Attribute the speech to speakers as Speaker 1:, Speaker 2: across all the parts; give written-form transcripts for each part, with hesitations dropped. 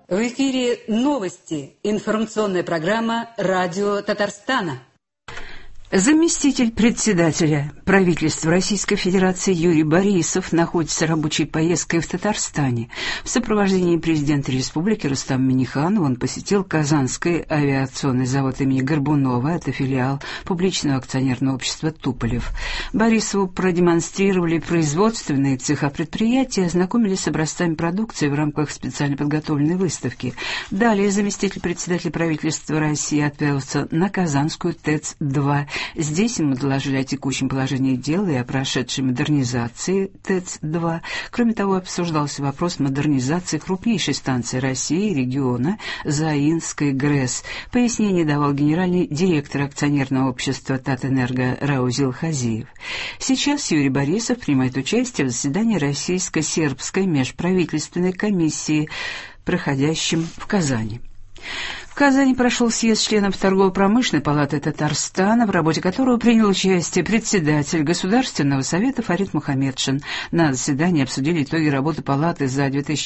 Speaker 1: В эфире новости. Информационная программа «Радио Татарстана».
Speaker 2: Заместитель председателя правительства Российской Федерации Юрий Борисов находится рабочей поездкой в Татарстане. В сопровождении президента республики Рустама Минниханова он посетил Казанский авиационный завод имени Горбунова, это филиал публичного акционерного общества «Туполев». Борисову продемонстрировали производственные цеха предприятия, ознакомились с образцами продукции в рамках специально подготовленной выставки. Далее заместитель председателя правительства России отправился на Казанскую ТЭЦ-2. Здесь ему доложили о текущем положении дел и о прошедшей модернизации ТЭЦ-2. Кроме того, обсуждался вопрос модернизации крупнейшей станции России региона Заинской ГРЭС. Пояснение давал генеральный директор акционерного общества «Татэнерго» Раузил Хазиев. Сейчас Юрий Борисов принимает участие в заседании Российско-сербской межправительственной комиссии, проходящем в Казани. В Казани прошел съезд членов Торгово-промышленной палаты Татарстана, в работе которого принял участие председатель Государственного совета Фарид Мухамедшин. На заседании обсудили итоги работы палаты за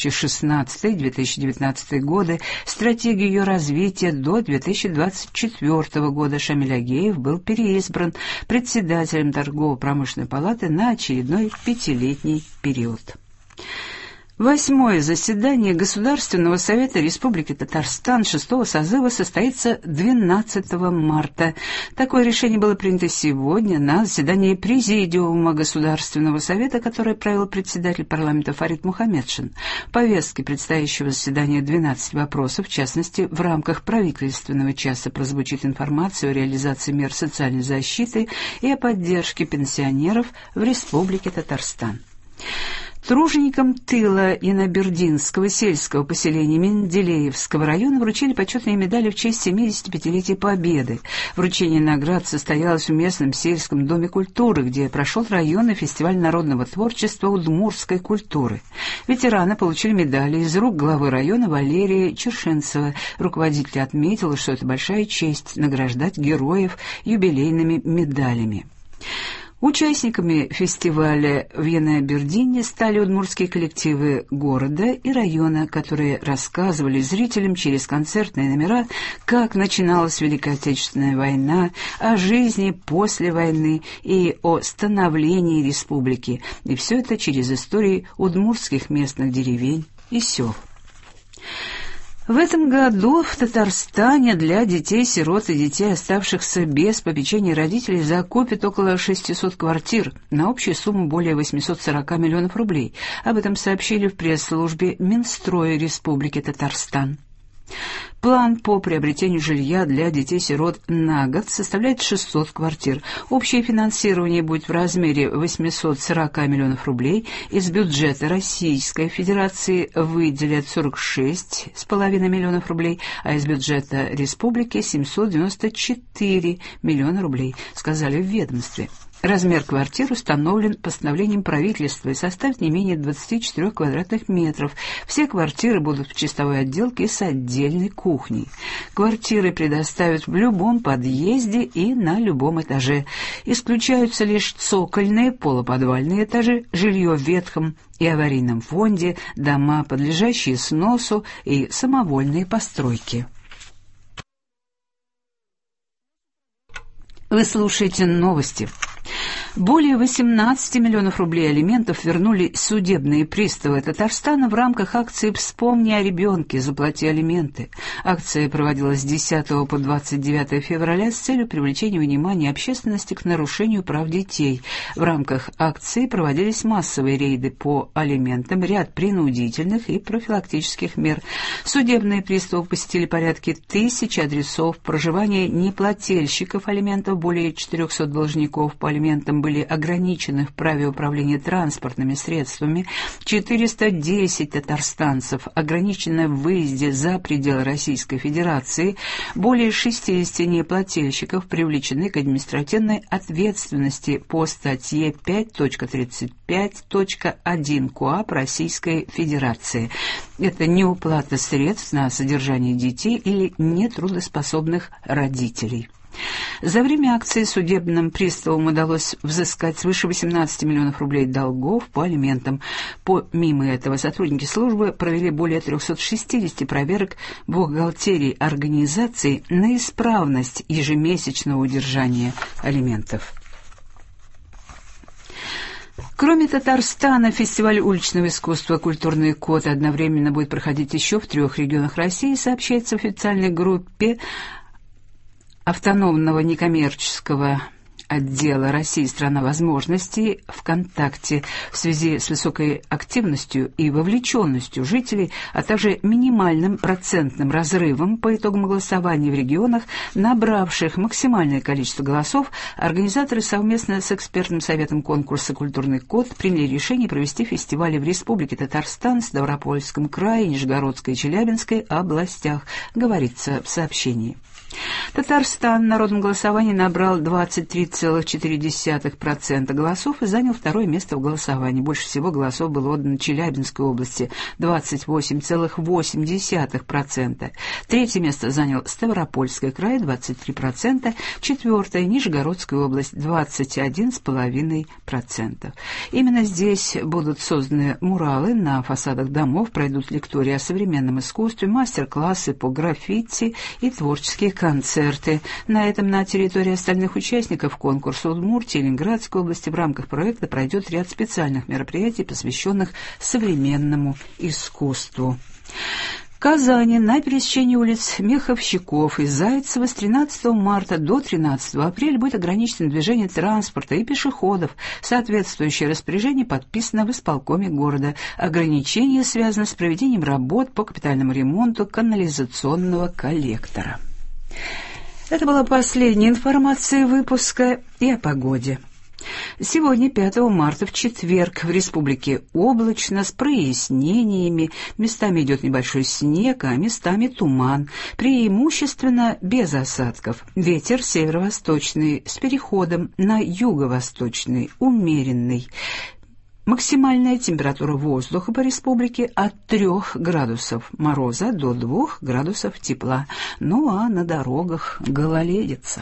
Speaker 2: 2016-2019 годы, стратегию ее развития до 2024 года. Шамиль Агеев был переизбран председателем Торгово-промышленной палаты на очередной 5-летний период. 8-е заседание Государственного совета Республики Татарстан 6-го созыва состоится 12 марта. Такое решение было принято сегодня на заседании Президиума Государственного совета, которое провел председатель парламента Фарид Мухамедшин. В повестке предстоящего заседания 12 вопросов, в частности, в рамках правительственного часа прозвучит информация о реализации мер социальной защиты и о поддержке пенсионеров в Республике Татарстан. Труженикам тыла Янабердинского сельского поселения Менделеевского района вручили почетные медали в честь 75-летия Победы. Вручение наград состоялось в местном сельском доме культуры, где прошел районный фестиваль народного творчества удмуртской культуры. Ветераны получили медали из рук главы района Валерия Чершенцева. Руководитель отметил, что это большая честь награждать героев юбилейными медалями. Участниками фестиваля в Янабердине стали удмуртские коллективы города и района, которые рассказывали зрителям через концертные номера, как начиналась Великая Отечественная война, о жизни после войны и о становлении республики. И все это через истории удмуртских местных деревень и сел. В этом году в Татарстане для детей-сирот и детей, оставшихся без попечения родителей, закупят около 600 квартир на общую сумму более 840 миллионов рублей. Об этом сообщили в пресс-службе Минстроя Республики Татарстан. План по приобретению жилья для детей-сирот на год составляет 600 квартир. Общее финансирование будет в размере 840 миллионов рублей. Из бюджета Российской Федерации выделят 46,5 миллионов рублей, а из бюджета республики 794 миллиона рублей, сказали в ведомстве. Размер квартир установлен постановлением правительства и составит не менее 24 квадратных метров. Все квартиры будут в чистовой отделке с отдельной кухней. Квартиры предоставят в любом подъезде и на любом этаже. Исключаются лишь цокольные, полуподвальные этажи, жилье в ветхом и аварийном фонде, дома, подлежащие сносу, и самовольные постройки. Вы слушаете новости. Более 18 миллионов рублей алиментов вернули судебные приставы Татарстана в рамках акции «Вспомни о ребенке, заплати алименты». Акция проводилась с 10 по 29 февраля с целью привлечения внимания общественности к нарушению прав детей. В рамках акции проводились массовые рейды по алиментам, ряд принудительных и профилактических мер. Судебные приставы посетили порядка 1000 адресов проживания неплательщиков алиментов, более 400 должников по алиментам были ограничены в праве управления транспортными средствами, 410 татарстанцев ограничены в выезде за пределы Российской Федерации, более 60 неплательщиков привлечены к административной ответственности по статье 5.35.1 КоАП Российской Федерации. Это неуплата средств на содержание детей или нетрудоспособных родителей. За время акции судебным приставам удалось взыскать свыше 18 миллионов рублей долгов по алиментам. Помимо этого, сотрудники службы провели более 360 проверок бухгалтерии организаций на исправность ежемесячного удержания алиментов. Кроме Татарстана, фестиваль уличного искусства «Культурный код» одновременно будет проходить еще в 3 регионах России, сообщается в официальной группе автономного некоммерческого отдела России «Страна возможностей» ВКонтакте в связи с высокой активностью и вовлеченностью жителей, а также минимальным процентным разрывом по итогам голосования в регионах, набравших максимальное количество голосов, организаторы совместно с экспертным советом конкурса «Культурный код» приняли решение провести фестивали в Республике Татарстан, Ставропольском крае, Нижегородской и Челябинской областях, говорится в сообщении. Татарстан в народном голосовании набрал 23,4% голосов и занял 2-е место в голосовании. Больше всего голосов было отдано Челябинской области – 28,8%. 3-е место занял Ставропольский край – 23%. 4-е – Нижегородская область – 21,5%. Именно здесь будут созданы муралы на фасадах домов, пройдут лектории о современном искусстве, мастер-классы по граффити и творческие концерты. На этом на территории остальных участников конкурса Удмуртии и Ленинградской области в рамках проекта пройдет ряд специальных мероприятий, посвященных современному искусству. В Казани на пересечении улиц Меховщиков и Зайцева с 13 марта до 13 апреля будет ограничено движение транспорта и пешеходов. Соответствующее распоряжение подписано в исполкоме города. Ограничение связано с проведением работ по капитальному ремонту канализационного коллектора. Это была последняя информация выпуска и о погоде. Сегодня, 5 марта, в четверг, в республике облачно, с прояснениями, местами идет небольшой снег, а местами туман, преимущественно без осадков. Ветер северо-восточный с переходом на юго-восточный, умеренный. Максимальная температура воздуха по республике от 3 градусов мороза до 2 градусов тепла. Ну а на дорогах гололедица.